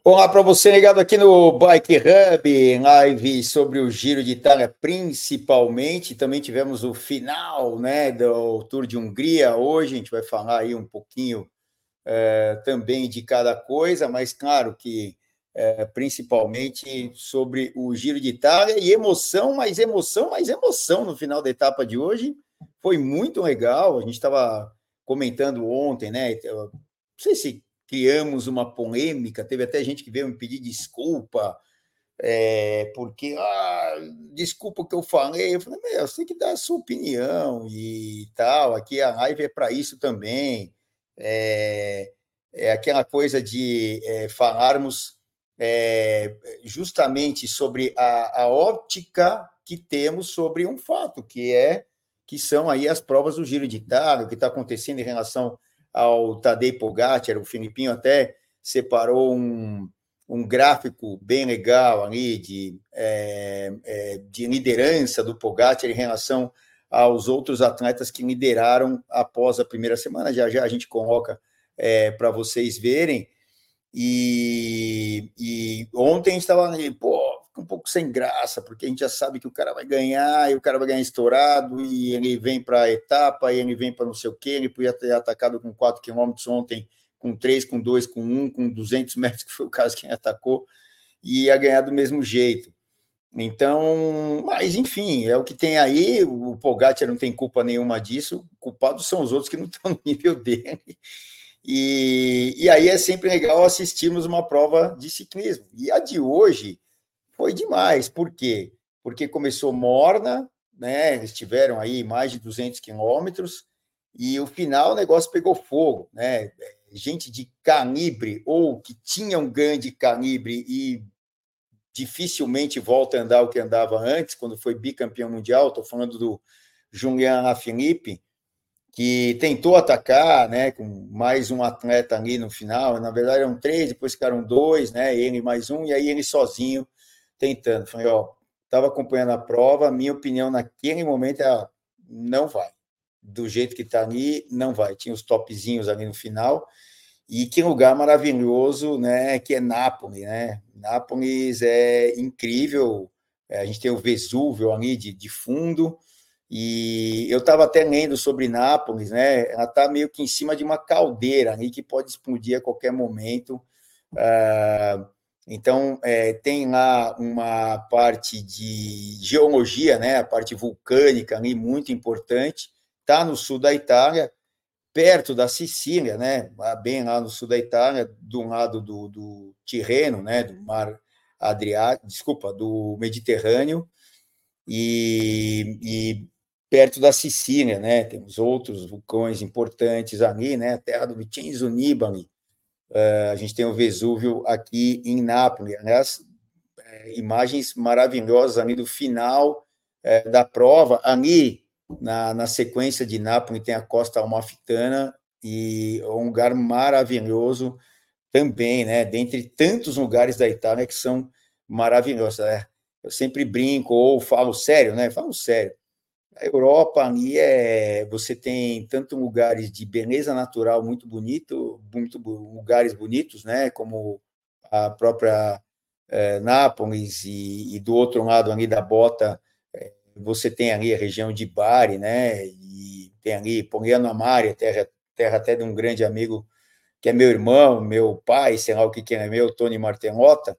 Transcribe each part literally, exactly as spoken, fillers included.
Olá para você ligado aqui no Bike Hub, live sobre o Giro de Itália, principalmente. Também tivemos o final, né, do Tour de Hungria hoje. A gente vai falar aí um pouquinho é, também de cada coisa, mas claro que é, principalmente sobre o Giro de Itália e emoção, mais emoção, mais emoção no final da etapa de hoje. Foi muito legal. A gente estava comentando ontem, né? Eu não sei se criamos uma polêmica, teve até gente que veio me pedir desculpa, é, porque, ah, desculpa o que eu falei. Eu falei, meu, você tem que dar a sua opinião e tal, aqui a live é para isso também. É, é aquela coisa de é, falarmos é, justamente sobre a, a óptica que temos sobre um fato, que é que são aí as provas do Giro de Itália, o que está acontecendo em relação ao Tadej Pogacar. O Filipinho até separou um, um gráfico bem legal ali de, é, é, de liderança do Pogacar em relação aos outros atletas que lideraram após a primeira semana. Já já a gente coloca é, para vocês verem. E, e ontem a gente estava ali, pô, um pouco sem graça, porque a gente já sabe que o cara vai ganhar, e o cara vai ganhar estourado, e ele vem para a etapa, e ele vem para não sei o quê, ele podia ter atacado com quatro quilômetros ontem, com três, com dois, com um, com duzentos metros, que foi o caso que ele atacou, e ia ganhar do mesmo jeito. Então, mas enfim, é o que tem aí. O Pogacar não tem culpa nenhuma disso, culpados são os outros que não estão no nível dele. E, e aí é sempre legal assistirmos uma prova de ciclismo. E a de hoje foi demais. Por quê? Porque começou morna, né? Eles tiveram aí mais de duzentos quilômetros, e o final o negócio pegou fogo, né? Gente de calibre, ou que tinha um grande calibre e dificilmente volta a andar o que andava antes, quando foi bicampeão mundial. Estou falando do Julian Alaphilippe, que tentou atacar, né, com mais um atleta ali no final. Na verdade eram três, depois ficaram dois, né, ele mais um, e aí ele sozinho tentando. Falei, ó, estava acompanhando a prova, minha opinião naquele momento é, não vai. Do jeito que está ali, não vai. Tinha os topzinhos ali no final. E que lugar maravilhoso, né, que é Nápoles, né? Nápoles é incrível. A gente tem o Vesúvio ali de, de fundo. E eu estava até lendo sobre Nápoles, né? Ela está meio que em cima de uma caldeira ali que pode explodir a qualquer momento. Ah, então, é, tem lá uma parte de geologia, né? A parte vulcânica ali muito importante. Está no sul da Itália, perto da Sicília, né? Bem lá no sul da Itália, do lado do, do Tirreno, né? Do mar Adriático, desculpa, do Mediterrâneo. E, e perto da Sicília, né? Temos outros vulcões importantes ali, né? A terra do Vincenzo Nibali. Uh, a gente tem o Vesúvio aqui em Nápoles. Aliás, é, imagens maravilhosas ali do final é, da prova. Ali, na, na sequência de Nápoles, tem a Costa Amalfitana, e um lugar maravilhoso também, né? Dentre tantos lugares da Itália que são maravilhosos. Né? Eu sempre brinco ou falo sério, né? Falo sério. A Europa ali é, você tem tanto lugares de beleza natural muito bonito, muito lugares bonitos, né? Como a própria é, Nápoles, e, e do outro lado ali da bota é, você tem ali a região de Bari, né? E tem ali Poliano Amare, terra, terra até de um grande amigo que é meu irmão, meu pai, sei lá o que que é meu, Tony Martenotta.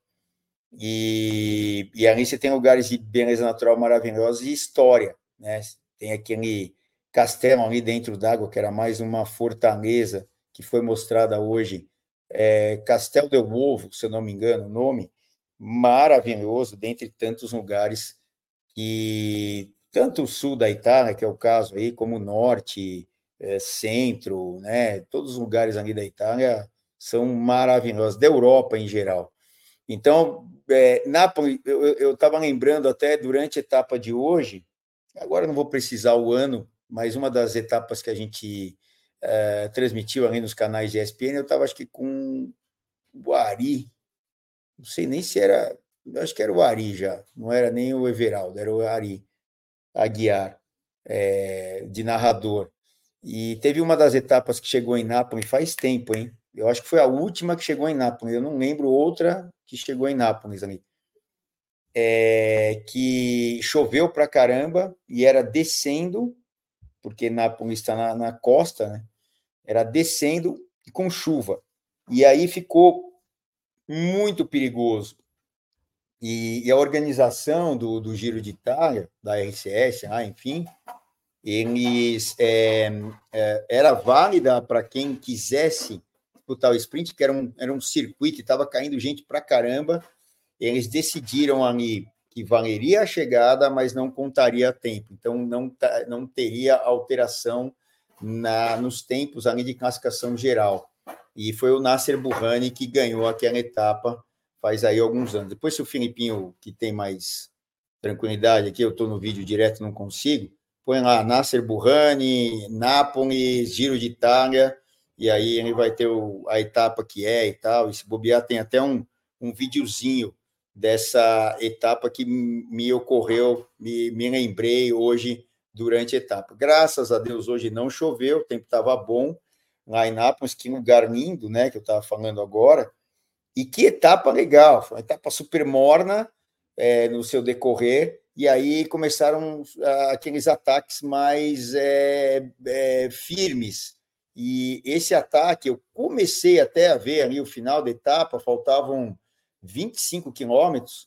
E, e ali você tem lugares de beleza natural maravilhosos e história, né? Tem aquele castelo ali dentro d'água, que era mais uma fortaleza, que foi mostrada hoje, é, Castel del Ovo, se eu não me engano o nome, maravilhoso, dentre tantos lugares que, tanto o sul da Itália, que é o caso aí, como o norte, é, centro, né? Todos os lugares ali da Itália são maravilhosos, da Europa em geral. Então, é, Nápoles, eu estava lembrando até durante a etapa de hoje, agora não vou precisar o ano, mas uma das etapas que a gente é, transmitiu ali nos canais de E S P N, eu estava acho que com o Ari, não sei nem se era, acho que era o Ari já, não era nem o Everaldo, era o Ari Aguiar, é, de narrador. E teve uma das etapas que chegou em Nápoles faz tempo, hein? Eu acho que foi a última que chegou em Nápoles. Eu não lembro outra que chegou em Nápoles ali. É, que choveu pra caramba e era descendo, porque Nápoles está na, na costa, né? Era descendo e com chuva. E aí ficou muito perigoso. E, e a organização do, do Giro de Itália, da R C S, ah, enfim, eles é, é, era válida para quem quisesse disputar o sprint, que era um, era um circuito, estava caindo gente para caramba. Eles decidiram ali que valeria a chegada, mas não contaria tempo. Então, não, não teria alteração na, nos tempos ali de classificação geral. E foi o Nasser Burhani que ganhou aquela etapa faz aí alguns anos. Depois, se o Filipinho, que tem mais tranquilidade aqui, eu estou no vídeo direto, não consigo, põe lá Nasser Burhani, Nápoles, Giro de Itália, e aí ele vai ter o, a etapa que é e tal, e se bobear tem até um, um videozinho dessa etapa que me ocorreu, me, me lembrei hoje durante a etapa. Graças a Deus, hoje não choveu, o tempo estava bom lá em Nápoles, que lugar lindo, né, que eu estava falando agora, e que etapa legal, foi uma etapa super morna é, no seu decorrer, e aí começaram uh, aqueles ataques mais é, é, firmes, e esse ataque, eu comecei até a ver ali o final da etapa, faltavam vinte e cinco quilômetros,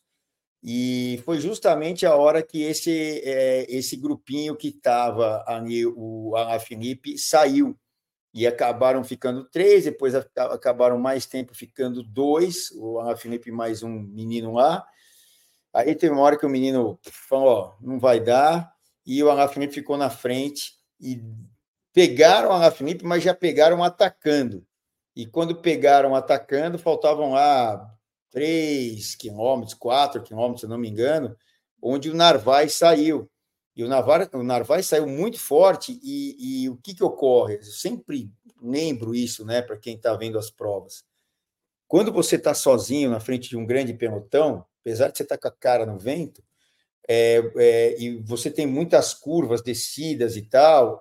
e foi justamente a hora que esse, é, esse grupinho que estava ali, o Alaphilippe, saiu, e acabaram ficando três, depois acabaram mais tempo ficando dois, o Alaphilippe mais um menino lá. Aí teve uma hora que o menino falou, ó, não vai dar, e o Alaphilippe ficou na frente, e pegaram o Alaphilippe, mas já pegaram atacando. E quando pegaram atacando, faltavam lá três quilômetros, quatro quilômetros, se não me engano, onde o Narvaez saiu. E o Narvaez, o Narvaez saiu muito forte, e, e o que, que ocorre? Eu sempre lembro isso, né, para quem está vendo as provas. Quando você está sozinho na frente de um grande pelotão, apesar de você estar tá com a cara no vento, é, é, e você tem muitas curvas, descidas e tal,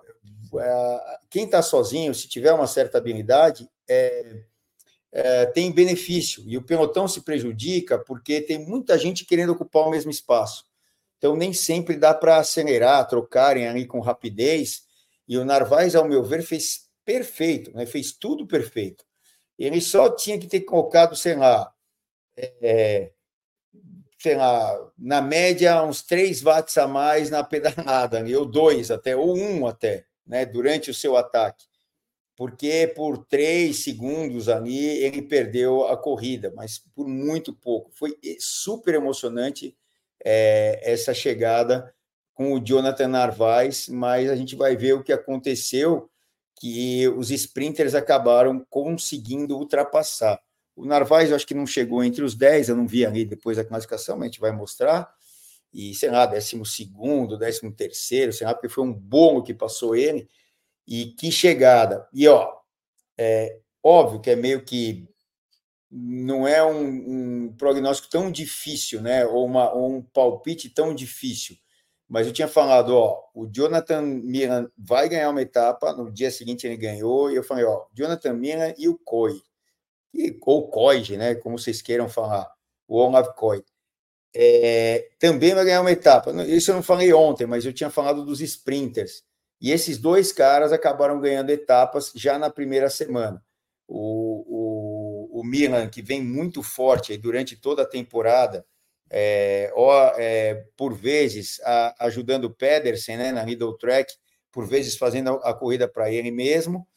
é, quem está sozinho, se tiver uma certa habilidade, é, é, tem benefício, e o pelotão se prejudica porque tem muita gente querendo ocupar o mesmo espaço. Então, nem sempre dá para acelerar, trocarem ali com rapidez, e o Narvaez, ao meu ver, fez perfeito, né? Fez tudo perfeito. Ele só tinha que ter colocado, sei lá, é, sei lá, na média, uns três watts a mais na pedalada, ou dois até, ou um até, né? Durante o seu ataque. Porque por três segundos ali ele perdeu a corrida, mas por muito pouco. Foi super emocionante é, essa chegada com o Jonathan Narvaez, mas a gente vai ver o que aconteceu, que os sprinters acabaram conseguindo ultrapassar. O Narvaez, eu acho que não chegou entre os dez, eu não vi ali depois da classificação, mas a gente vai mostrar, e, sei lá, décimo segundo, décimo terceiro, sei lá, porque foi um bolo que passou ele, e que chegada. E, ó, é óbvio que é meio que não é um, um prognóstico tão difícil, né? Ou, uma, ou um palpite tão difícil. Mas eu tinha falado, ó, o Jonathan Milan vai ganhar uma etapa, no dia seguinte ele ganhou, e eu falei, ó, Jonathan Milan e o Coy, e, ou Coy, né? Como vocês queiram falar, o Olav Coy. É, também vai ganhar uma etapa. Isso eu não falei ontem, mas eu tinha falado dos sprinters. E esses dois caras acabaram ganhando etapas já na primeira semana. O, o, o Milan, que vem muito forte durante toda a temporada, é, ó, é, por vezes a, ajudando o Pedersen, né, na middle track, por vezes fazendo a, a corrida para ele mesmo,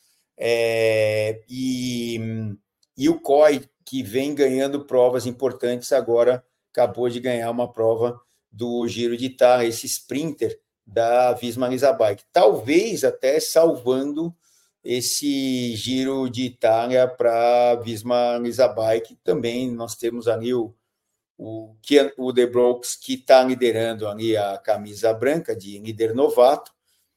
é, e, e o Coy, que vem ganhando provas importantes agora, acabou de ganhar uma prova do Giro de Itália, esse sprinter da Visma Bike, talvez até salvando esse Giro de Itália para a Visma Bike. Também nós temos ali o, o, o De Brooks, que está liderando ali a camisa branca de líder novato,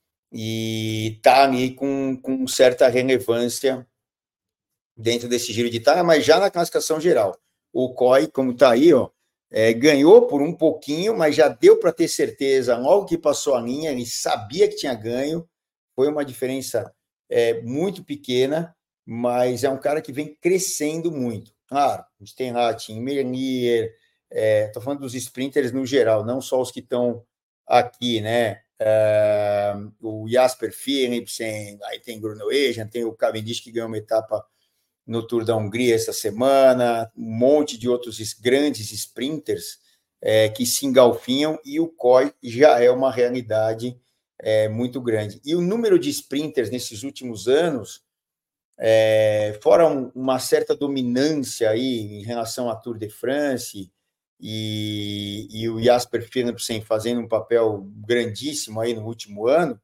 e está ali com, com certa relevância dentro desse Giro de Itália, mas já na classificação geral. O Coy, como está aí, ó, É, ganhou por um pouquinho, mas já deu para ter certeza, logo que passou a linha, ele sabia que tinha ganho, foi uma diferença é, muito pequena, mas é um cara que vem crescendo muito. Claro, a gente tem lá Tim Merlier, estou é, falando dos sprinters no geral, não só os que estão aqui, né? É, o Jasper Philipsen, aí tem Groenewegen, tem o Cavendish que ganhou uma etapa no Tour da Hungria essa semana, um monte de outros grandes sprinters é, que se engalfinham, e o C O I já é uma realidade é, muito grande. E o número de sprinters nesses últimos anos, é, fora um, uma certa dominância aí em relação à Tour de France e, e o Jasper Philipsen fazendo um papel grandíssimo aí no último ano,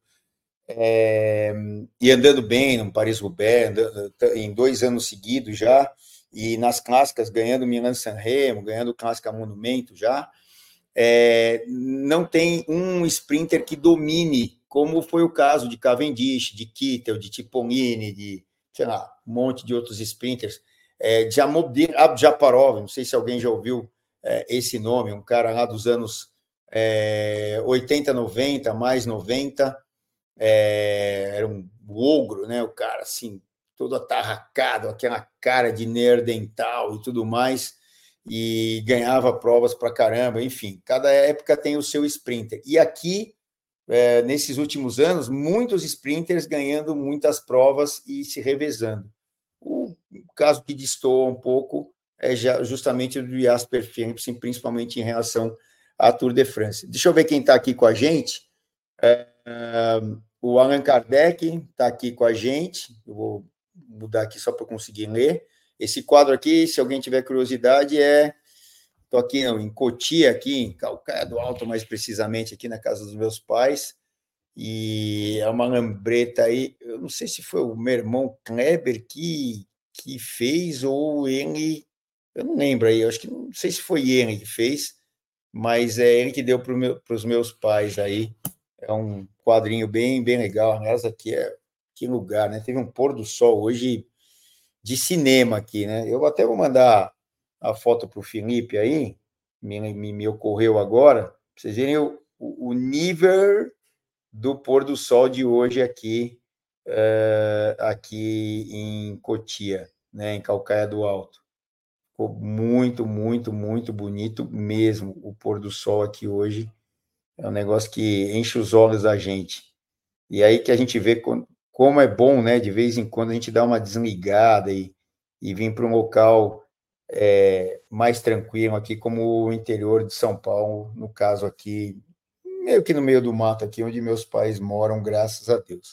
é, e andando bem no Paris-Roubaix, em dois anos seguidos já, e nas clássicas ganhando Milan-San Remo, ganhando Clássica Monumento já, é, não tem um sprinter que domine, como foi o caso de Cavendish, de Kittel, de Cipollini, de, sei lá, um monte de outros sprinters, é, de Amodin Abjaparov, não sei se alguém já ouviu é, esse nome, um cara lá dos anos é, oitenta, noventa, mais noventa, é, era um ogro, né? O cara, assim, todo atarracado, aquela cara de neandertal e tudo mais, e ganhava provas pra caramba, enfim, cada época tem o seu sprinter. E aqui, é, nesses últimos anos, muitos sprinters ganhando muitas provas e se revezando. O caso que destoa um pouco é já justamente o do Jasper Philipsen, principalmente em relação à Tour de France. Deixa eu ver quem está aqui com a gente. É, o Allan Kardec está aqui com a gente. Eu vou mudar aqui só para conseguir ler. Esse quadro aqui, se alguém tiver curiosidade, é... Estou aqui não, em Cotia, aqui em Calcaia do Alto, mais precisamente, aqui na casa dos meus pais. E é uma lambreta aí. Eu não sei se foi o meu irmão Kleber que, que fez ou ele... Eu não lembro aí, eu acho que não sei se foi ele que fez, mas é ele que deu para meu, os meus pais aí. É um quadrinho bem, bem legal. Aliás, aqui é que lugar, né? Teve um pôr do sol hoje de cinema aqui, né? Eu até vou mandar a foto para o Felipe aí, me, me, me ocorreu agora, para vocês verem o, o, o nível do pôr do sol de hoje aqui, uh, aqui em Cotia, né? Em Calcaia do Alto. Ficou muito, muito, muito bonito mesmo o pôr do sol aqui hoje. É um negócio que enche os olhos da gente. E aí que a gente vê como é bom, né? De vez em quando a gente dá uma desligada e, e vir para um local é, mais tranquilo aqui, como o interior de São Paulo, no caso aqui, meio que no meio do mato aqui, onde meus pais moram, graças a Deus.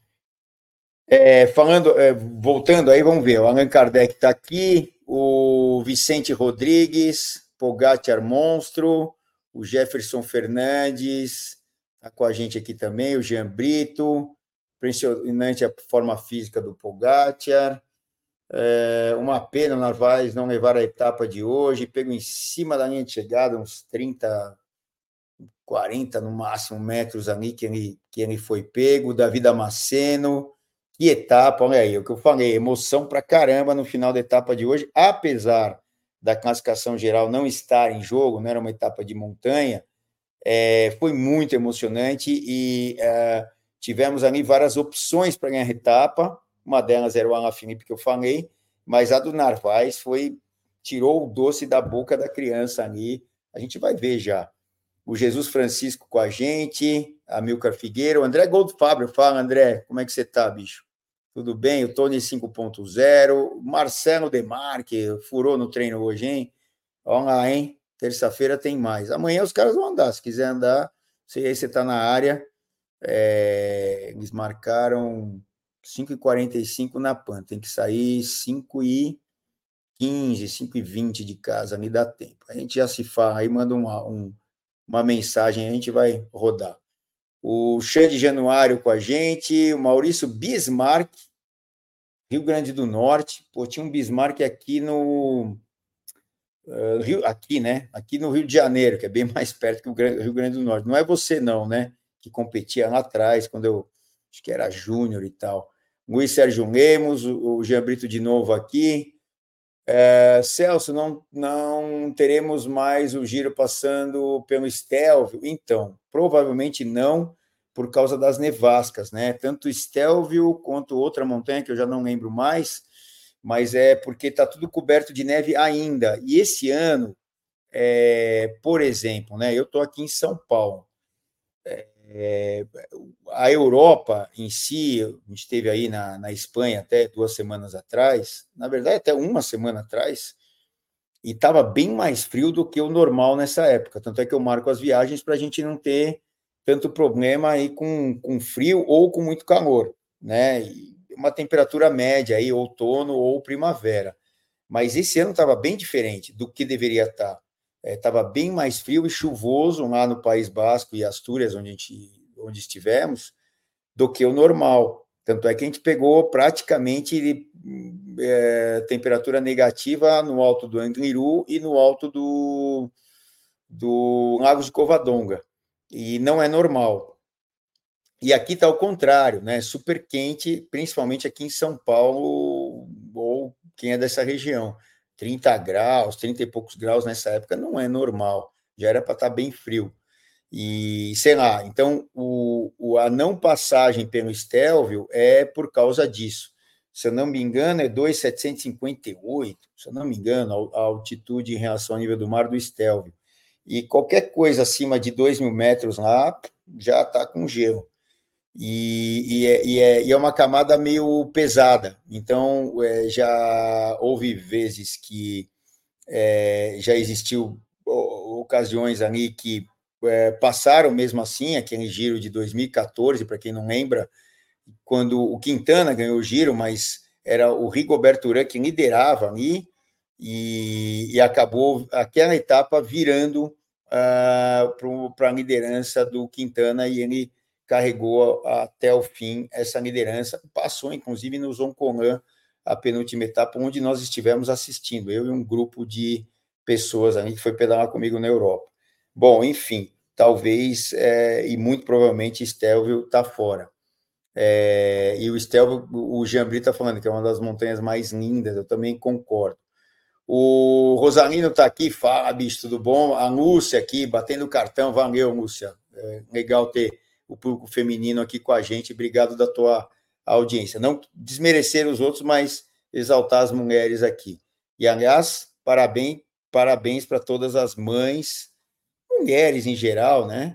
É, falando, é, voltando aí, vamos ver, o Allan Kardec está aqui, o Vicente Rodrigues, Pogacar Monstro, o Jefferson Fernandes está com a gente aqui também, o Jean Brito, impressionante a forma física do Pogacar, é, uma pena o Narvaez não levar a etapa de hoje, pego em cima da linha de chegada, uns trinta, quarenta no máximo metros ali que ele, que ele foi pego, Davi Damasceno, que etapa, olha aí, o que eu falei, emoção pra caramba no final da etapa de hoje, apesar da classificação geral não estar em jogo, não era uma etapa de montanha, é, foi muito emocionante e é, tivemos ali várias opções para ganhar a etapa, uma delas era o Alaphilippe que eu falei, mas a do Narvaez foi, tirou o doce da boca da criança ali, a gente vai ver já. O Jesus Francisco com a gente, a Milcar Figueira, o André Goldfaber, fala André, como é que você tá, bicho? Tudo bem? O Tony cinco ponto zero, Marcelo Demarque, furou no treino hoje, hein? Olha lá, hein? Terça-feira tem mais. Amanhã os caras vão andar, se quiser andar, se aí você está na área, é, eles marcaram cinco e quarenta e cinco na Pan, tem que sair cinco e quinze, cinco e vinte de casa, me dá tempo. A gente já se fala, aí manda uma, um, uma mensagem, a gente vai rodar. O Xande Januário com a gente, o Maurício Bismarck, Rio Grande do Norte, pô, tinha um Bismarck aqui no... Uh, Rio, aqui, né? Aqui no Rio de Janeiro, que é bem mais perto que o Rio Grande do Norte. Não é você, não, né? Que competia lá atrás, quando eu acho que era júnior e tal. Luiz Sérgio Lemos, o Jean Brito de novo aqui. É, Celso, não, não teremos mais o giro passando pelo Stelvio? Então, provavelmente não, por causa das nevascas, né? Tanto Stelvio quanto outra montanha, que eu já não lembro mais, mas é porque está tudo coberto de neve ainda. E esse ano, é, por exemplo, né? Eu estou aqui em São Paulo. É, a Europa em si, a gente esteve aí na, na Espanha até duas semanas atrás, na verdade até uma semana atrás, e estava bem mais frio do que o normal nessa época. Tanto é que eu marco as viagens para a gente não ter tanto problema aí com, com frio ou com muito calor, né? E uma temperatura média aí, outono ou primavera. Mas esse ano estava bem diferente do que deveria estar. Estava é, bem mais frio e chuvoso lá no País Basco e Astúrias, onde, a gente, onde estivemos, do que o normal. Tanto é que a gente pegou praticamente é, temperatura negativa no alto do Angliru e no alto do, do Lago de Covadonga. E não é normal. E aqui está o contrário, né? Super quente, principalmente aqui em São Paulo, ou quem é dessa região. trinta graus, trinta e poucos graus nessa época não é normal. Já era para estar bem frio. E, sei lá, então o, o, a não passagem pelo Stelvio é por causa disso. Se eu não me engano, é dois mil setecentos e cinquenta e oito, se eu não me engano, a, a altitude em relação ao nível do mar do Stelvio. E qualquer coisa acima de dois mil metros lá já está com gelo. E, e, é, e, é, e é uma camada meio pesada. Então, é, já houve vezes que é, já existiu ocasiões ali que é, passaram mesmo assim, aquele giro de dois mil e quatorze, para quem não lembra, quando o Quintana ganhou o giro, mas era o Rigoberto Urán que liderava ali, e, e acabou aquela etapa virando uh, para a liderança do Quintana, e ele carregou até o fim essa liderança, passou inclusive no Zoncolan, a penúltima etapa, onde nós estivemos assistindo, eu e um grupo de pessoas ali que foi pedalar comigo na Europa. Bom, enfim, talvez, é, e muito provavelmente, Stelvio está fora. É, e o Stelvio, o Jean-Bri está falando que é uma das montanhas mais lindas, eu também concordo. O Rosalino está aqui, fala, bicho, tudo bom? A Lúcia aqui, batendo cartão, valeu, Lúcia. É legal ter o público feminino aqui com a gente, obrigado da tua audiência. Não desmerecer os outros, mas exaltar as mulheres aqui. E, aliás, parabéns, parabéns para todas as mães, mulheres em geral, né?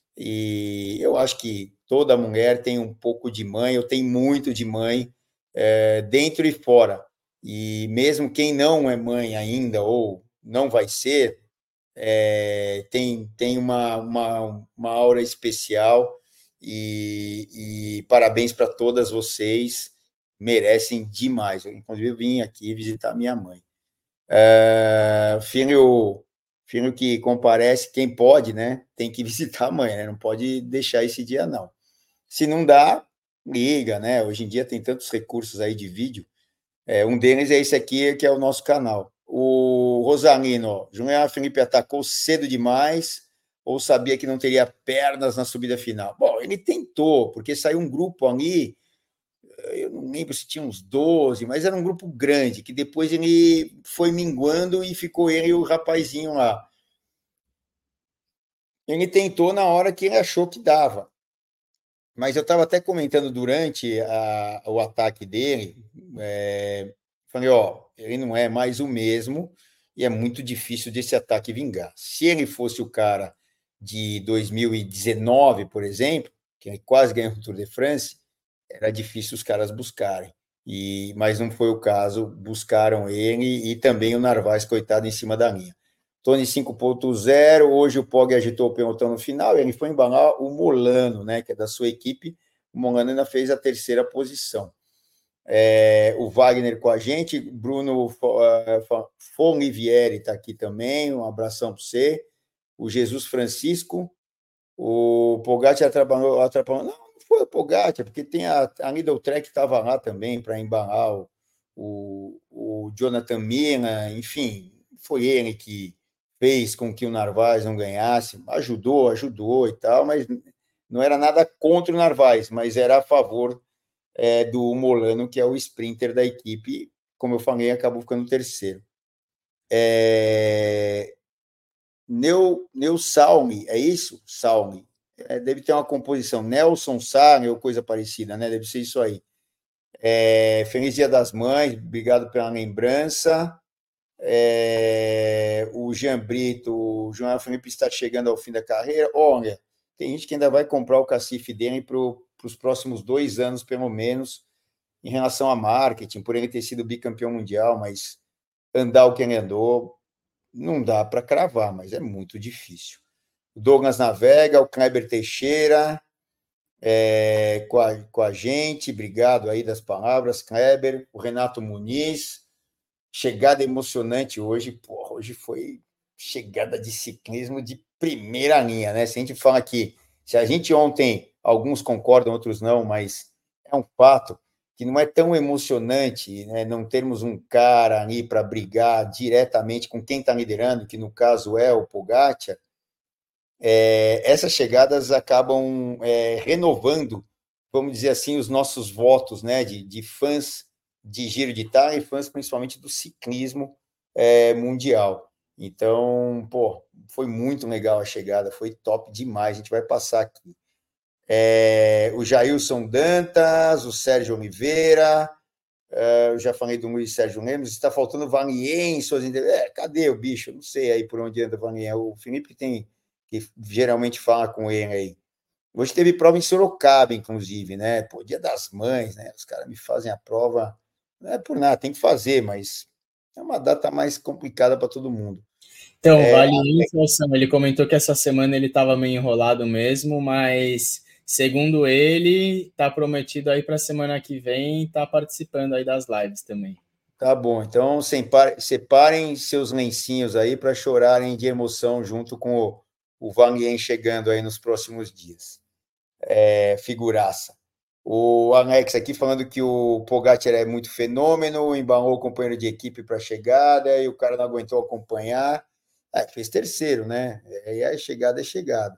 E eu acho que toda mulher tem um pouco de mãe, eu tenho muito de mãe, é, dentro e fora. E mesmo quem não é mãe ainda, ou não vai ser, é, tem, tem uma, uma, uma aura especial, e, e parabéns para todas vocês, merecem demais. Eu, inclusive, eu vim aqui visitar minha mãe. É, filho, filho que comparece, quem pode, né? Tem que visitar a mãe, né? Não pode deixar esse dia, não. Se não dá, liga, né? Hoje em dia tem tantos recursos aí de vídeo. É, um deles é esse aqui, que é o nosso canal. O Rosalino, Julián Felipe atacou cedo demais ou sabia que não teria pernas na subida final? Bom, ele tentou, porque saiu um grupo ali, eu não lembro se tinha uns doze, mas era um grupo grande, que depois ele foi minguando e ficou ele e o rapazinho lá. Ele tentou na hora que ele achou que dava. Mas eu estava até comentando durante a, o ataque dele, é, falei, ó, ele não é mais o mesmo e é muito difícil desse ataque vingar. Se ele fosse o cara de dois mil e dezenove, por exemplo, que quase ganhou o Tour de France, era difícil os caras buscarem. E, mas não foi o caso, buscaram ele e também o Narvaez, coitado, em cima da linha. Tony cinco ponto zero, hoje o Pog agitou o pelotão no final, ele foi embalar o Molano, né, que é da sua equipe, o Molano ainda fez a terceira posição. É, o Wagner com a gente, Bruno Folivieri está aqui também, um abração para você, o Jesus Francisco, o Pogacar atrapalhou, atrapalhou, não, não foi o Pogacar, porque tem a, a Lidl Trek que estava lá também para embalar o, o, o Jonathan Mina, enfim, foi ele que fez com que o Narvaez não ganhasse, ajudou, ajudou e tal, mas não era nada contra o Narvaez, mas era a favor é, do Molano, que é o sprinter da equipe, como eu falei, acabou ficando terceiro. É... Neu, Neu Salme, é isso? Salme. é, deve ter uma composição Nelson Sarne ou coisa parecida, né? Deve ser isso aí. É, feliz Dia das Mães, obrigado pela lembrança. É, o Jean Brito, o João Felipe está chegando ao fim da carreira. Olha, tem gente que ainda vai comprar o cacife dele para os próximos dois anos, pelo menos, em relação a marketing, por ele ter sido bicampeão mundial, mas andar o que ele andou, não dá para cravar, mas é muito difícil. O Douglas Navega, o Kleber Teixeira, é, com, a, com a gente, obrigado aí das palavras, Kleber. O Renato Muniz, chegada emocionante hoje, porra, hoje foi chegada de ciclismo de primeira linha, né? Se a gente fala que, se a gente ontem, alguns concordam, outros não, mas é um fato que não é tão emocionante, né, não termos um cara ali para brigar diretamente com quem está liderando, que no caso é o Pogacar. É, essas chegadas acabam é, renovando, vamos dizer assim, os nossos votos, né, de, de fãs de Giro de Itália e fãs principalmente do ciclismo é, mundial. Então, pô, foi muito legal a chegada, foi top demais. A gente vai passar aqui. É, o Jailson Dantas, o Sérgio Oliveira, é, eu já falei do Luiz Sérgio Lemos, está faltando o Valien, é, cadê o bicho? Eu não sei aí por onde anda o Valien. O Felipe tem, que geralmente fala com ele aí. Hoje teve prova em Sorocaba, inclusive, né? Pô, Dia das Mães, né? Os caras me fazem a prova, não é por nada, tem que fazer, mas é uma data mais complicada para todo mundo. Então, é, vale a informação, ele comentou que essa semana ele estava meio enrolado mesmo, mas segundo ele, está prometido aí para a semana que vem, está participando aí das lives também. Tá bom, então separem seus lencinhos aí para chorarem de emoção junto com o, o Valien chegando aí nos próximos dias. É, figuraça. O Alex aqui falando que o Pogacar é muito fenômeno, embalou o companheiro de equipe para a chegada e o cara não aguentou acompanhar. Ah, fez terceiro, né? E a chegada é chegada.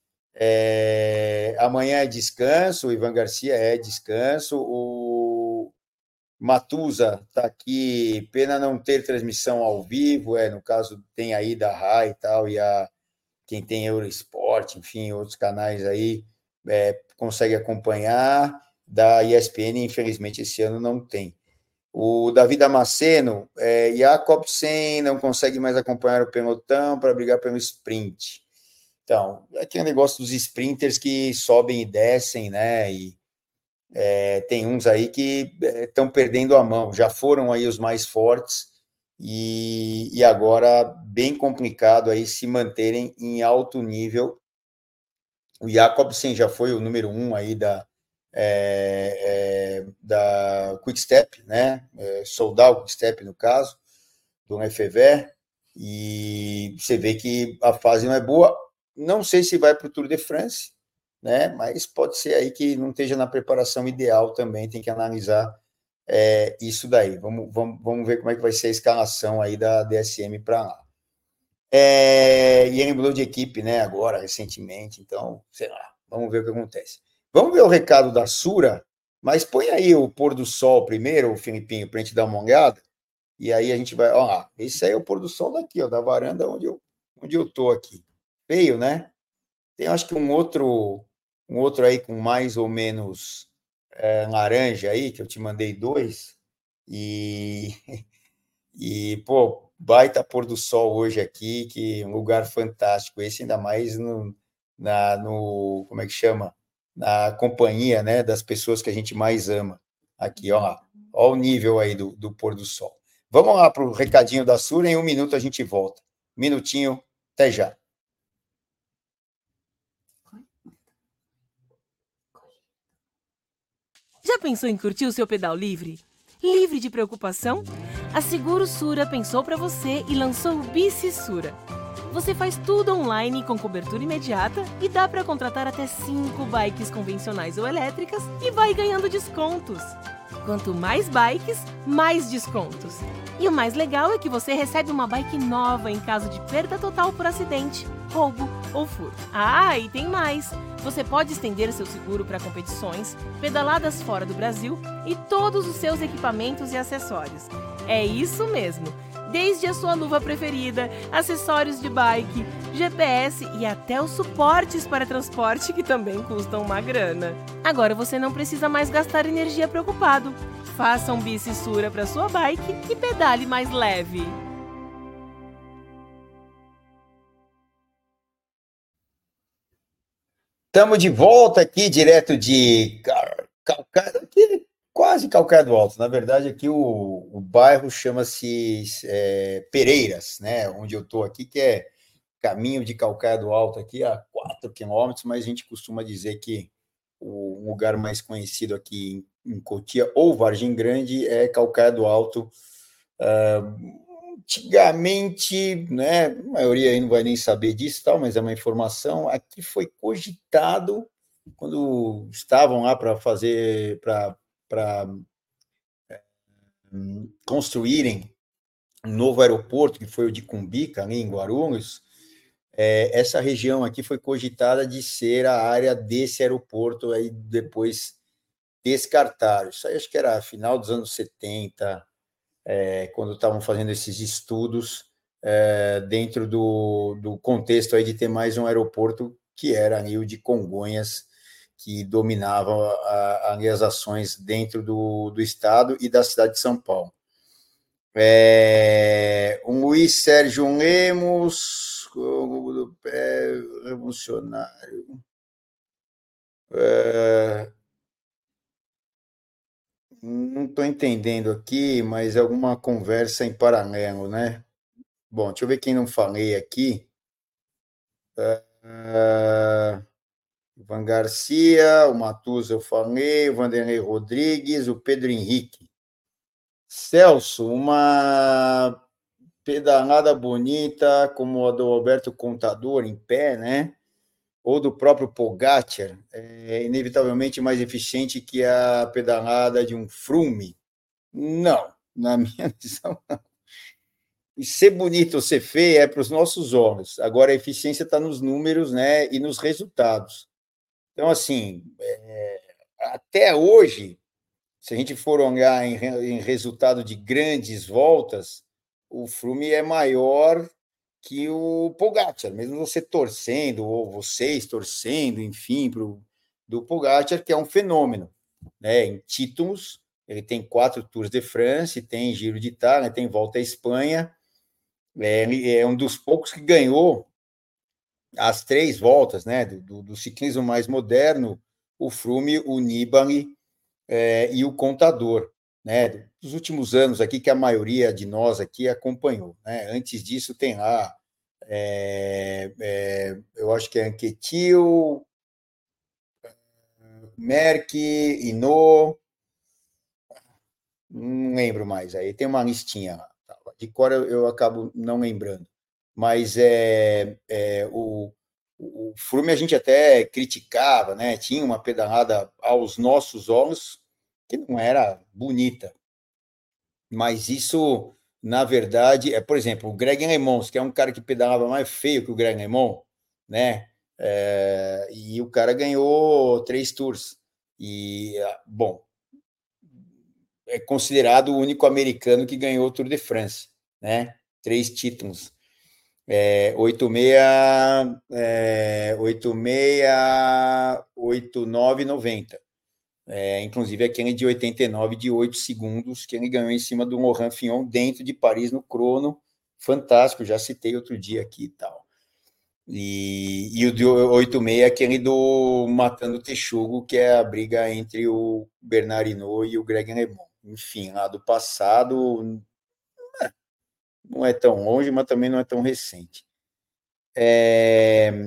É, amanhã é descanso, o Ivan Garcia é descanso, o Matusa está aqui, pena não ter transmissão ao vivo, é, no caso tem aí da Rai e tal, e a, quem tem Eurosport, enfim, outros canais aí, é, consegue acompanhar, da E S P N, infelizmente, esse ano não tem. O Davi Damasceno, é, Jacobsen não consegue mais acompanhar o pelotão para brigar pelo sprint. Então, é aquele negócio dos sprinters que sobem e descem, né? E é, tem uns aí que estão é, perdendo a mão, já foram aí os mais fortes e, e agora bem complicado aí se manterem em alto nível. O Jacobsen já foi o número um aí da, é, é, da Quick Step, né? É, Soldal Quick Step, no caso, do F V E, e você vê que a fase não é boa. Não sei se vai para o Tour de France, né? Mas pode ser aí que não esteja na preparação ideal também, tem que analisar é, isso daí. Vamos, vamos, vamos ver como é que vai ser a escalação aí da D S M para lá. É, e ele mudou de equipe, né, agora, recentemente, então, sei lá, vamos ver o que acontece. Vamos ver o recado da Sura, mas põe aí o pôr do sol primeiro, o Filipinho, para a gente dar uma olhada, e aí a gente vai, ó lá, esse aí é o pôr do sol daqui, ó, da varanda onde eu, onde eu tô aqui. Feio, né? Tem, acho que um outro, um outro aí com mais ou menos é, laranja aí, que eu te mandei dois, e, e pô, baita pôr do sol hoje aqui, que um lugar fantástico, esse ainda mais no, na, no, como é que chama? Na companhia, né, das pessoas que a gente mais ama. Aqui, ó lá, ó o nível aí do, do pôr do sol. Vamos lá para o recadinho da Sura, em um minuto a gente volta. Um minutinho, até já. Já pensou em curtir o seu pedal livre? Livre de preocupação? A Seguro Sura pensou para você e lançou o Bici Sura. Você faz tudo online com cobertura imediata e dá para contratar até cinco bikes convencionais ou elétricas e vai ganhando descontos. Quanto mais bikes, mais descontos. E o mais legal é que você recebe uma bike nova em caso de perda total por acidente, roubo ou furto. Ah, e tem mais! Você pode estender seu seguro para competições, pedaladas fora do Brasil e todos os seus equipamentos e acessórios. É isso mesmo! Desde a sua luva preferida, acessórios de bike, G P S e até os suportes para transporte, que também custam uma grana. Agora você não precisa mais gastar energia preocupado. Faça um bicissura para sua bike e pedale mais leve. Estamos de volta aqui, direto de Calcaia, quase Calcaia do Alto. Na verdade, aqui o, o bairro chama-se é, Pereiras, né? Onde eu estou aqui, que é caminho de Calcaia do Alto, aqui a quatro quilômetros, mas a gente costuma dizer que o lugar mais conhecido aqui em, em Cotia ou Vargem Grande é Calcaia do Alto. Uh, antigamente, né, a maioria aí não vai nem saber disso, tal, mas é uma informação, aqui foi cogitado, quando estavam lá para fazer, para construírem um novo aeroporto, que foi o de Cumbica, ali em Guarulhos, é, essa região aqui foi cogitada de ser a área desse aeroporto, aí depois descartaram. Isso aí acho que era final dos anos setenta, é, quando estavam fazendo esses estudos é, dentro do, do contexto aí de ter mais um aeroporto, que era ali o de Congonhas, que dominava a, a, as ações dentro do, do estado e da cidade de São Paulo. É, um Luiz Sérgio Lemos, do pé revolucionário. É, não estou entendendo aqui, mas é alguma conversa em paralelo, né? Bom, deixa eu ver quem não falei aqui. Uh, Ivan Garcia, o Matuza eu falei, o Vanderlei Rodrigues, o Pedro Henrique. Celso, uma pedalada bonita, como a do Alberto Contador, em pé, né? Ou do próprio Pogacar, é inevitavelmente mais eficiente que a pedalada de um Froome? Não, na minha visão, não. E ser bonito ou ser feio é para os nossos olhos. Agora, a eficiência está nos números, né, e nos resultados. Então, assim, é, até hoje, se a gente for olhar em, em resultado de grandes voltas, o Froome é maior que o Pogacar, mesmo você torcendo, ou vocês torcendo, enfim, pro, do Pogacar, que é um fenômeno, né? Em títulos, ele tem quatro Tours de France, tem Giro de Itália, tem Volta à Espanha, é, ele é um dos poucos que ganhou as três voltas, né? Do, do ciclismo mais moderno, o Froome, o Nibali é, e o Contador, né? Dos últimos anos aqui, que a maioria de nós aqui acompanhou, né? Antes disso tem lá, é, é, eu acho que é Anquetil, Merck, Hinault, não lembro mais, aí tem uma listinha lá, de cor eu, eu acabo não lembrando, mas é, é o, o Froome a gente até criticava, né? Tinha uma pedalada aos nossos olhos que não era bonita, mas isso, na verdade, é, por exemplo, o Greg LeMond, que é um cara que pedalava mais feio que o Greg LeMond, né? É, e o cara ganhou três tours. E, bom, é considerado o único americano que ganhou o Tour de France, né? Três títulos. É, oito seis, é, oito seis, oito nove, noventa. É, inclusive aquele de oitenta e nove, de oito segundos, que ele ganhou em cima do Laurent Fignon dentro de Paris no crono, fantástico, já citei outro dia aqui e tal. E, e o de oito seis, aquele do Matando Texugo, que é a briga entre o Bernard Hinault e o Greg LeMond. Enfim, lá do passado, não é tão longe, mas também não é tão recente. É...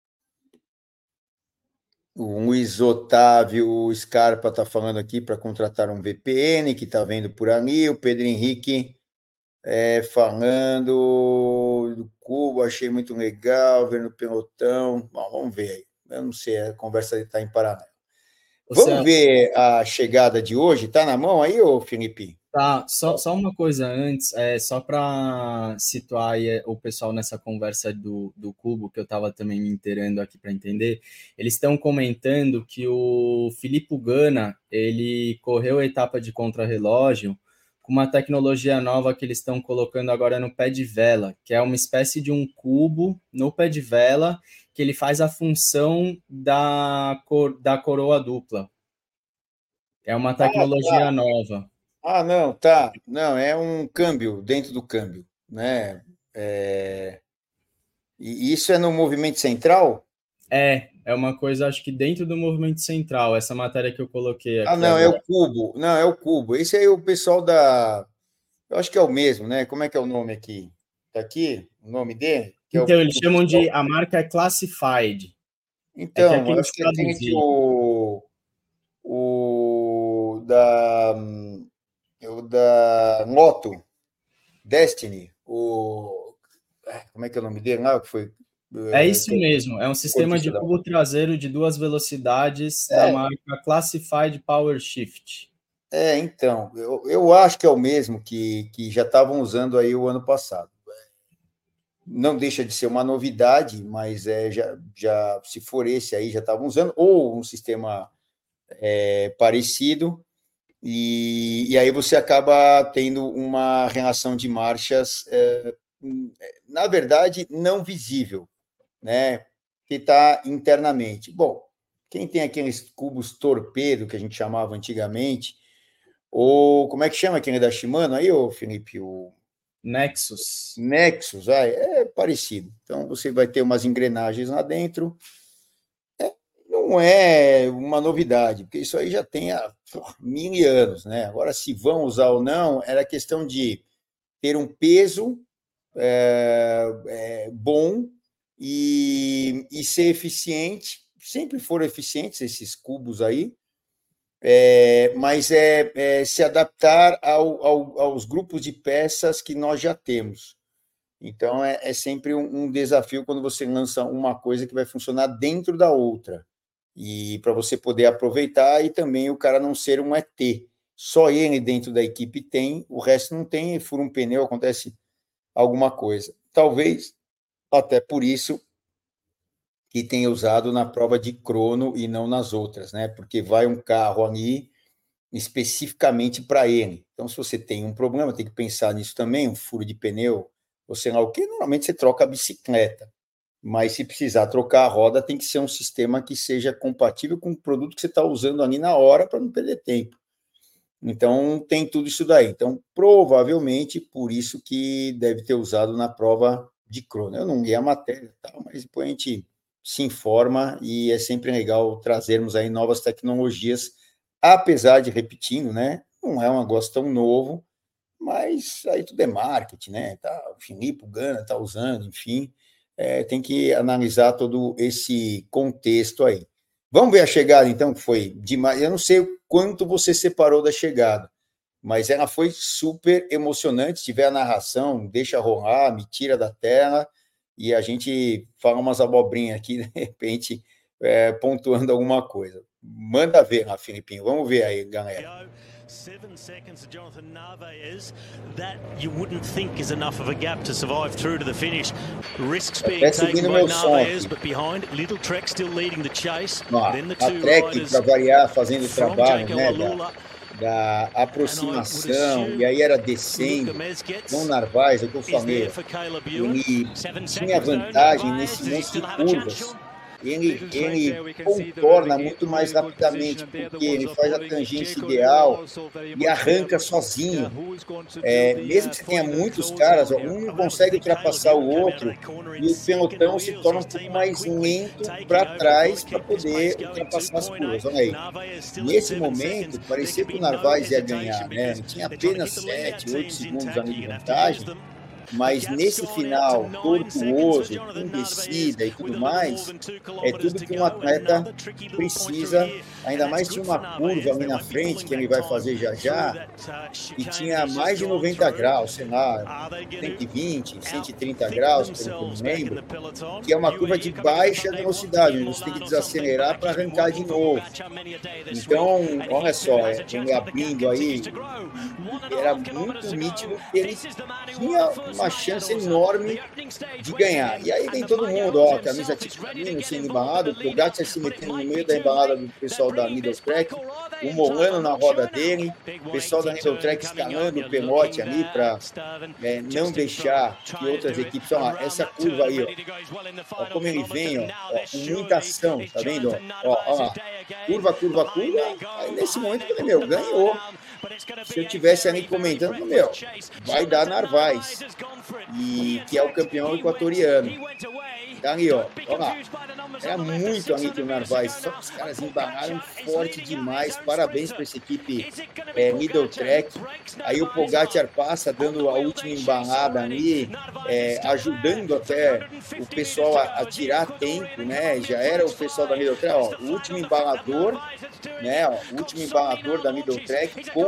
O Luiz Otávio Scarpa está falando aqui para contratar um V P N, que está vendo por ali. O Pedro Henrique é, falando do Cuba, achei muito legal, vendo o pelotão. Bom, vamos ver aí. Eu não sei, a conversa está em paralelo. Vamos Você... ver a chegada de hoje? Está na mão aí, ô Felipe? Tá, só, só uma coisa antes, é, só para situar aí o pessoal nessa conversa do, do Cubo, que eu estava também me inteirando aqui para entender, eles estão comentando que o Filippo Ganna, ele correu a etapa de contrarrelógio com uma tecnologia nova que eles estão colocando agora no pé de vela, que é uma espécie de um cubo no pé de vela, que ele faz a função da, cor, da coroa dupla. É uma tecnologia ah, tá. nova. Ah, não, tá. Não, é um câmbio dentro do câmbio, né? É... E isso é no movimento central? É, é uma coisa, acho que dentro do movimento central, essa matéria que eu coloquei aqui. Ah, não, agora. É o cubo. Não, é o cubo. Esse aí é o pessoal da... Eu acho que é o mesmo, né? Como é que é o nome aqui? Tá aqui o nome dele? Que então, é o... eles chamam de... A marca é Classified. Então, é que acho que tem aqui o... O da... O da Moto, Destiny, o... Como é que é o nome dele? Ah, que foi... É isso mesmo, é um sistema de cubo traseiro de duas velocidades é. da marca Classified Power Shift. É, então, eu, eu acho que é o mesmo que, que já estavam usando aí o ano passado. Não deixa de ser uma novidade, mas é, já, já, se for esse aí, já estavam usando, ou um sistema é, parecido, e, e aí você acaba tendo uma reação de marchas, é, na verdade, não visível, né, que está internamente. Bom, quem tem aqueles cubos torpedo que a gente chamava antigamente, ou como é que chama aquele da Shimano aí, ô Felipe? O Nexus. Nexus, ah, é parecido. Então você vai ter umas engrenagens lá dentro. É, não é uma novidade, porque isso aí já tem há mil anos, né? Agora, se vão usar ou não, era questão de ter um peso é, é, bom e, e ser eficiente. Sempre foram eficientes esses cubos aí, é, mas é, é se adaptar ao, ao, aos grupos de peças que nós já temos. Então, é, é sempre um, um desafio quando você lança uma coisa que vai funcionar dentro da outra, e para você poder aproveitar, e também o cara não ser um E T. Só ele dentro da equipe tem, o resto não tem, fura um pneu, acontece alguma coisa. Talvez, até por isso, que tenha usado na prova de crono e não nas outras, né? Porque vai um carro ali especificamente para ele. Então, se você tem um problema, tem que pensar nisso também, um furo de pneu, ou sei lá o que, normalmente você troca a bicicleta. Mas se precisar trocar a roda, tem que ser um sistema que seja compatível com o produto que você está usando ali na hora para não perder tempo. Então, tem tudo isso daí. Então, provavelmente, por isso que deve ter usado na prova de crono. Eu não li a matéria, tá? Mas depois a gente se informa, e é sempre legal trazermos aí novas tecnologias, apesar de, repetindo, né, não é um negócio tão novo, mas aí tudo é marketing, né, tá, o Filipe, o Gana tá usando, enfim, é, tem que analisar todo esse contexto aí. Vamos ver a chegada, então, que foi demais. Eu não sei o quanto você separou da chegada, mas ela foi super emocionante. Se tiver a narração, deixa rolar, me tira da tela, e a gente fala umas abobrinhas aqui, de repente, é, pontuando alguma coisa. Manda ver, né, Filipinho? Vamos ver aí, galera. Seven seconds to Jonathan Narvaez. That you wouldn't think is enough of a gap to survive through to the finish. Risks being taken by Narvaez, but behind, Little Trek still leading the chase. Não, Then the a two Trek, para variar, fazendo o trabalho, né, da, da aproximação, e aí era descendo. Com o Narvaez, é o que eu falei, ele tinha vantagem nesse monte de curvas. Ele, ele contorna muito mais rapidamente, porque ele faz a tangência ideal e arranca sozinho. É, mesmo que você tenha muitos caras, um não consegue ultrapassar o outro, e o pelotão se torna um pouco mais lento para trás para poder ultrapassar as curvas. Olha aí, nesse momento, parecia que o Narvaez ia ganhar, né? Ele tinha apenas sete, oito segundos ali de vantagem, mas nesse final tortuoso, com descida e tudo mais, é tudo que um atleta precisa, ainda mais tinha uma curva ali na frente, que ele vai fazer já já, e tinha mais de noventa graus, sei lá, cento e vinte, cento e trinta graus, pelo que eu me lembro, que é uma curva de baixa velocidade, onde você tem que desacelerar para arrancar de novo. Então, olha só, ele abrindo aí, era muito nítido que ele tinha uma chance enorme de ganhar. E aí vem todo mundo, ó, camisa tipo caminho, sendo embalado, o Pogacar se metendo no meio da embalada do pessoal da Middle Track, o Molano na roda dele, o pessoal da Middle Track escalando o pelote ali para é, não deixar que outras equipes, ó, essa curva aí, ó, ó como ele vem, ó, ó, com muita ação, tá vendo? Ó, ó, ó, curva, curva, curva, aí nesse momento eu falei, meu, ganhou. Se eu tivesse ali comentando, meu, vai dar Narvaez, e que é o campeão equatoriano. Tá ali, ó, ó lá. Era muito ali que o Narvaez, só que os caras embalaram forte demais. Parabéns para essa equipe é, Middle Track. Aí o Pogacar passa dando a última embalada ali, é, ajudando até o pessoal a, a tirar tempo, né? Já era o pessoal da Middle Track, ó, o último embalador, né? Ó, o último embalador da Middle Track com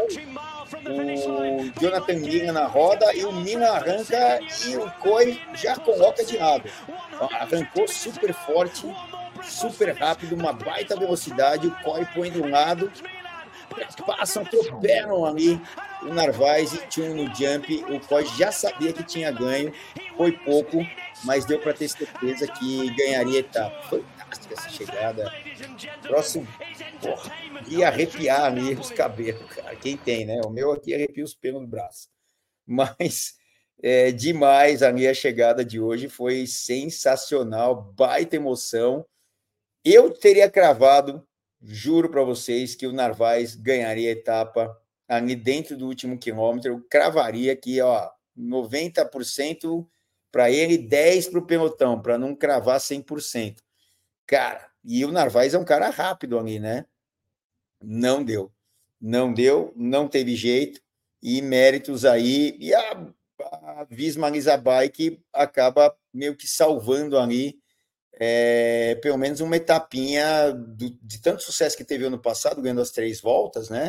o Jonathan Mina na roda, e o Mina arranca e o Coy já coloca de lado. Arrancou super forte, super rápido, uma baita velocidade, o Coy põe de um lado, passam, atropelam ali o Narvaez e tinha no jump. O Coy já sabia que tinha ganho, foi pouco, mas deu para ter certeza que ganharia a etapa. Fantástica essa chegada. Próximo, porra, ia arrepiar ali os cabelos, cara. Quem tem, né? O meu aqui arrepia os pelos do braço. Mas é demais ali a chegada de hoje, foi sensacional, baita emoção. Eu teria cravado, juro para vocês, que o Narvaez ganharia a etapa ali dentro do último quilômetro. Eu cravaria aqui, ó, noventa por cento para ele, dez por cento para o pelotão, para não cravar cem por cento. Cara, e o Narvaez é um cara rápido ali, né? Não deu. Não deu, não teve jeito. E méritos aí. E a, a Visma Lease Bike acaba meio que salvando ali, é, pelo menos uma etapinha do, de tanto sucesso que teve ano passado, ganhando as três voltas, né?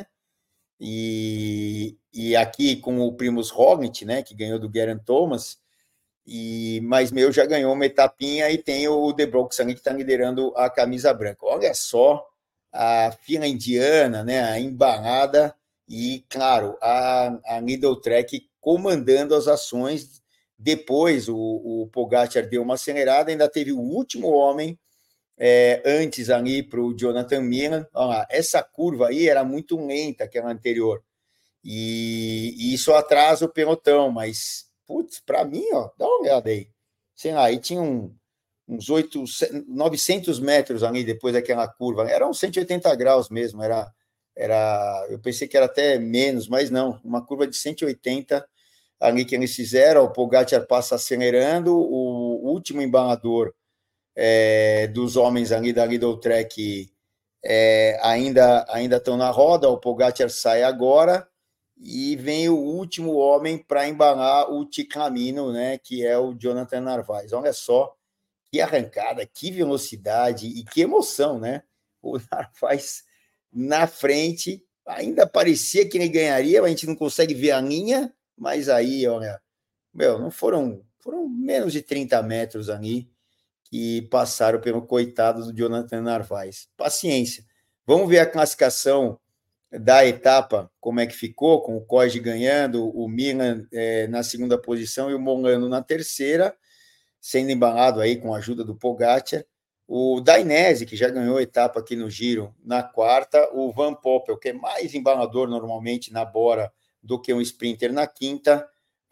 E, e aqui com o Primus Roglic, né? Que ganhou do Geraint Thomas. E, mas meu já ganhou uma etapinha, e tem o De Brooks ali que está liderando a camisa branca. Olha só a fila indiana, né, a embalada, e claro, a, a Middle Track comandando as ações. Depois o, o Pogacar deu uma acelerada, ainda teve o último homem é, antes ali para o Jonathan Mina. Olha lá, essa curva aí era muito lenta, aquela anterior, e, e isso atrasa o pelotão, mas putz, para mim, ó, dá uma olhada aí. Sei lá, aí tinha um, uns oito, novecentos metros ali depois daquela curva. Era uns cento e oitenta graus mesmo. Era, era, eu pensei que era até menos, mas não. Uma curva de cento e oitenta ali que eles fizeram. O Pogacar passa acelerando. O último embalador é, dos homens ali da Middle Track é, ainda ainda estão na roda. O Pogacar sai agora. E vem o último homem para embalar o Ticamino, né, que é o Jonathan Narvaez. Olha só que arrancada, que velocidade e que emoção, né? O Narvaez na frente, ainda parecia que ele ganharia, mas a gente não consegue ver a linha, mas aí, olha, meu, não foram, foram menos de trinta metros ali que passaram pelo coitado do Jonathan Narvaez. Paciência. Vamos ver a classificação da etapa, como é que ficou, com o Coy ganhando, o Milan é, na segunda posição e o Molano na terceira, sendo embalado aí com a ajuda do Pogacar. O Dainese, que já ganhou a etapa aqui no Giro, na quarta. O Van Poppel, que é mais embalador normalmente na Bora do que um sprinter, na quinta.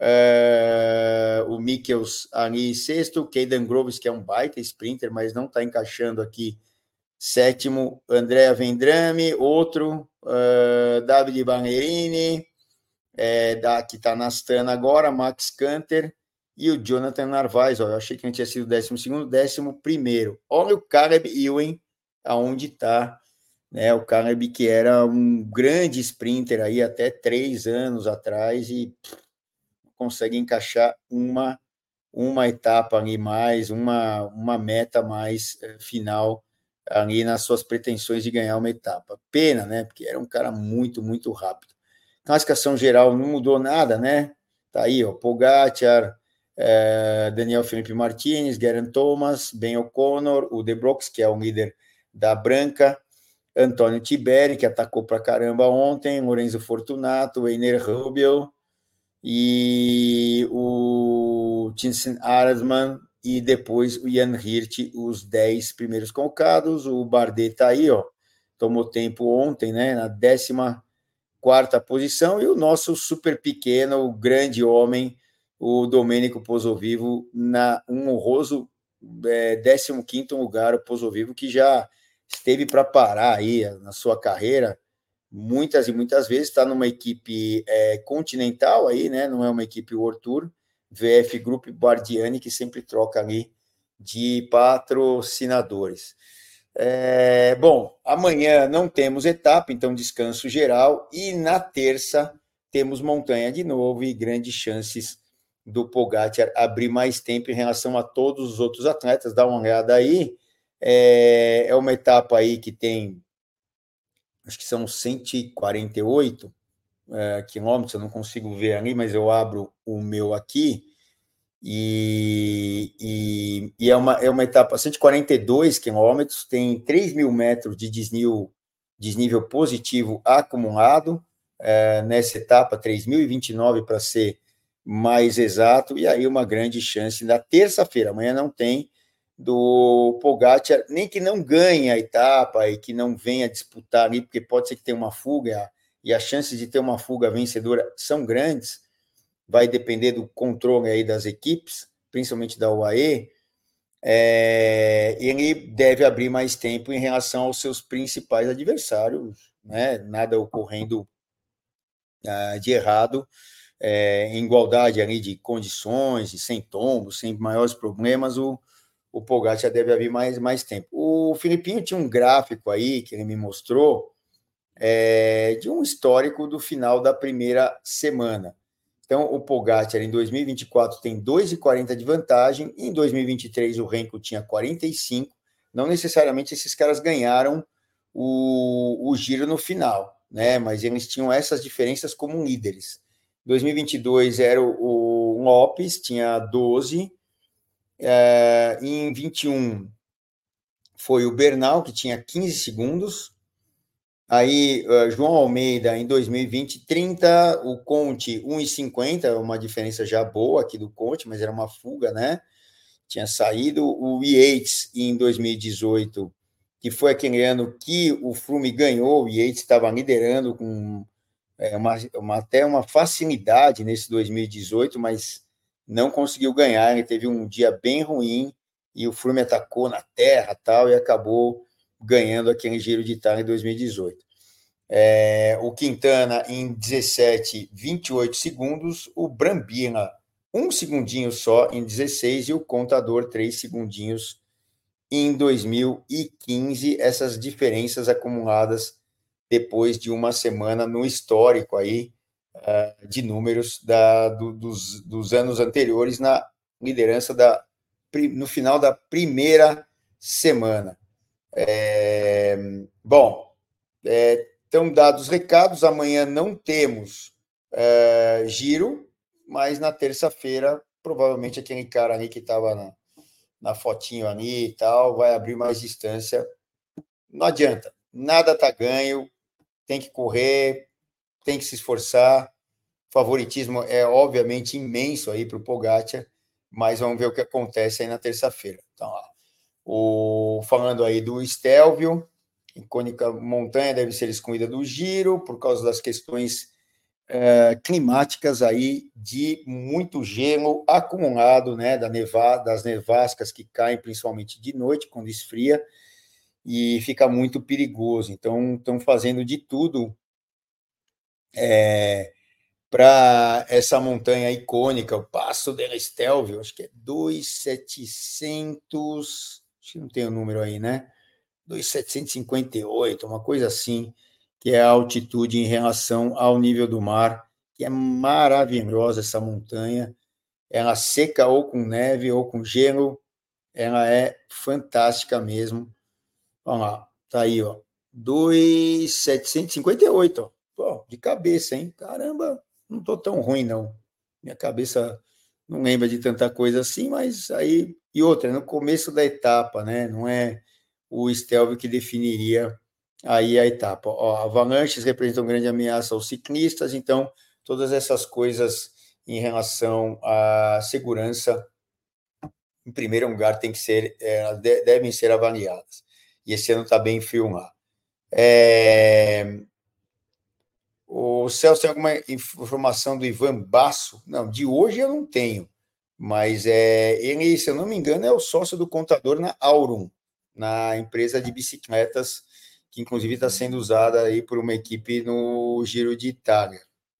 Uh, o Mikkels ali sexto. O Caden Groves, que é um baita sprinter, mas não está encaixando aqui, sétimo. Andrea Vendrame, outro. Uh, Davide Bagnerini, é, da, que está na Astana agora. Max Canter e o Jonathan Narvaez. Ó, eu achei que não tinha sido décimo segundo, décimo primeiro. Olha o Caleb Ewan aonde está, né? O Caleb, que era um grande sprinter aí até três anos atrás, e pff, consegue encaixar uma, uma etapa ali mais, uma, uma meta mais eh, final ali nas suas pretensões de ganhar uma etapa. Pena, né? Porque era um cara muito, muito rápido. Classificação geral não mudou nada, né? Tá aí, ó, Pogacar, eh, Daniel Felipe Martinez, Geraint Thomas, Ben O'Connor, o De Brooks, que é o líder da branca, Antônio Tiberi, que atacou pra caramba ontem, Lorenzo Fortunato, Einer Rubio, e o Tinsen Arendsman e depois o Jan Hirt, os dez primeiros colocados. O Bardet está aí, ó, tomou tempo ontem, né, na décima quarta posição, e o nosso super pequeno, o grande homem, o Domênico Pozzovivo, na um honroso é, décimo quinto lugar, o Pozzovivo, que já esteve para parar aí na sua carreira muitas e muitas vezes, está numa equipe é, continental aí, né, não é uma equipe World Tour, V F Group Bardiani, que sempre troca ali de patrocinadores. É, bom, amanhã não temos etapa, então descanso geral, e na terça temos montanha de novo e grandes chances do Pogačar abrir mais tempo em relação a todos os outros atletas. Dá uma olhada aí, é, é uma etapa aí que tem, acho que são cento e quarenta e oito é, quilômetros, eu não consigo ver ali, mas eu abro o meu aqui, E, e, e é, uma, é uma etapa, cento e quarenta e dois quilômetros, tem três mil metros de desnível, desnível positivo acumulado, é, nessa etapa, três mil e vinte e nove para ser mais exato, e aí uma grande chance na terça-feira, amanhã não tem, do Pogačar, nem que não ganhe a etapa e que não venha disputar ali, porque pode ser que tenha uma fuga, e as chances de ter uma fuga vencedora são grandes, vai depender do controle aí das equipes, principalmente da U A E, é, ele deve abrir mais tempo em relação aos seus principais adversários, né? Nada ocorrendo uh, de errado, é, em igualdade ali de condições, e sem tombos, sem maiores problemas, o, o Pogačar deve abrir mais, mais tempo. O Filipinho tinha um gráfico aí que ele me mostrou, é, de um histórico do final da primeira semana. Então, o Pogačar, em dois mil e vinte e quatro, tem dois e quarenta de vantagem, em dois mil e vinte e três o Renko tinha quarenta e cinco, não necessariamente esses caras ganharam o, o giro no final, né? Mas eles tinham essas diferenças como líderes. Em dois mil e vinte e dois era o, o Lopes, tinha doze, é, em vinte e um foi o Bernal, que tinha quinze segundos, aí, uh, João Almeida, em dois mil e vinte, trinta, o Conte, um e cinquenta, uma diferença já boa aqui do Conte, mas era uma fuga, né? Tinha saído. O Yates, em dois mil e dezoito, que foi aquele ano que o Froome ganhou, o Yates estava liderando com é, uma, uma, até uma facilidade nesse dois mil e dezoito, mas não conseguiu ganhar, ele teve um dia bem ruim, e o Froome atacou na terra tal, e acabou ganhando aquele Giro de Itália em dois mil e dezoito. É, o Quintana em dezessete, vinte e oito segundos, o Brambilla um segundinho só em dezesseis, e o Contador três segundinhos em dois mil e quinze, essas diferenças acumuladas depois de uma semana no histórico aí, uh, de números da, do, dos, dos anos anteriores na liderança da, no final da primeira semana. É, bom, é, estão dados os recados, amanhã não temos é, giro, mas na terça-feira, provavelmente aquele cara ali que estava na, na fotinho ali e tal, vai abrir mais distância. Não adianta, nada está ganho, tem que correr, tem que se esforçar. O favoritismo é obviamente imenso aí para o Pogačar, mas vamos ver o que acontece aí na terça-feira. Então, ó, o, falando aí do Stelvio, icônica montanha deve ser excluída do giro por causa das questões é, climáticas aí, de muito gelo acumulado, né, da neva, das nevascas que caem principalmente de noite, quando esfria, e fica muito perigoso. Então, estão fazendo de tudo é, para essa montanha icônica, o Passo del Stelvio, acho que é dois mil e setecentos, acho que não tem o número aí, né? dois mil setecentos e cinquenta e oito, uma coisa assim, que é a altitude em relação ao nível do mar, que é maravilhosa essa montanha. Ela seca ou com neve ou com gelo, ela é fantástica mesmo. Vamos lá, tá aí, ó, dois mil setecentos e cinquenta e oito, ó. Pô, de cabeça, hein? Caramba, não tô tão ruim, não. Minha cabeça não lembra de tanta coisa assim, mas aí... E outra, no começo da etapa, né? Não é o Stelvio que definiria aí a etapa. Ó, avalanches representam grande ameaça aos ciclistas, então todas essas coisas em relação à segurança, em primeiro lugar, tem que ser, é, devem ser avaliadas. E esse ano está bem frio lá. É... O Celso, tem alguma informação do Ivan Basso? Não, de hoje eu não tenho, mas é, ele, se eu não me engano, é o sócio do contador na Aurum, na empresa de bicicletas, que inclusive está sendo usada aí por uma equipe no Giro de Itália.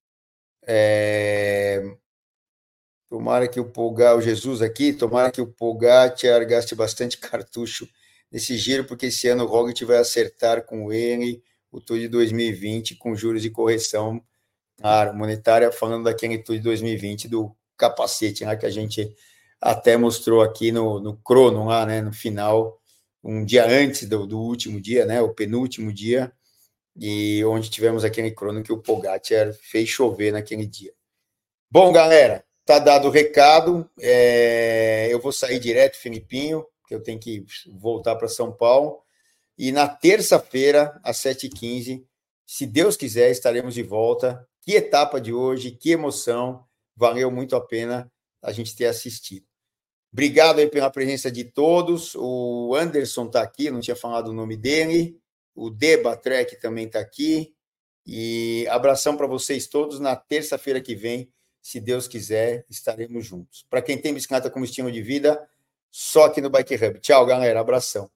É... Tomara que o Pogacar, o Jesus aqui, tomara que o Pogacar gaste bastante cartucho nesse giro, porque esse ano o Roglic vai acertar com ele o Tour de dois mil e vinte com juros de correção, claro, monetária, falando daquele Tour de dois mil e vinte do capacete, né, que a gente até mostrou aqui no, no crono, lá, né, no final, um dia antes do, do último dia, né, o penúltimo dia, e onde tivemos aquele crono que o Pogacar fez chover naquele dia. Bom, galera, tá dado o recado, é, eu vou sair direto, Filipinho, que eu tenho que voltar para São Paulo, e na terça-feira, às sete e quinze, se Deus quiser, estaremos de volta. Que etapa de hoje, que emoção, valeu muito a pena a gente ter assistido. Obrigado aí pela presença de todos, o Anderson está aqui, não tinha falado o nome dele, o Debatrek também está aqui, e abração para vocês todos, na terça-feira que vem, se Deus quiser, estaremos juntos. Para quem tem bicicleta como estilo de vida, só aqui no Bike Hub. Tchau, galera, abração.